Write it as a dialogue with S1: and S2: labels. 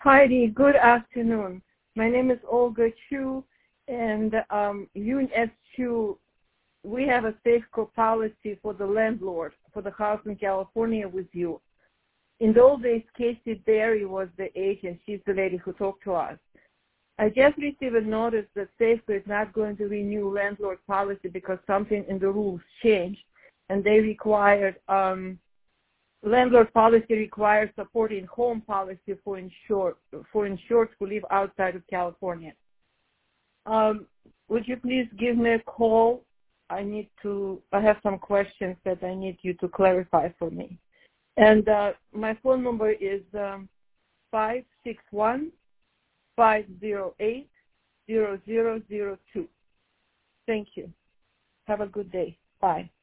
S1: Heidi, good afternoon. My name is Olga Chu, and UNS Chu, we have a Safeco policy for the landlord for the house in California with you. In those days, Casey Berry was the agent. She's the lady who talked to us. I just received a notice that Safeco is not going to renew landlord policy because something in the rules changed, and they required landlord policy requires supporting home policy for insured who live outside of California. Would you please give me a call? I have some questions that I need you to clarify for me. And my phone number is 561-508-0002. Thank you. Have a good day. Bye.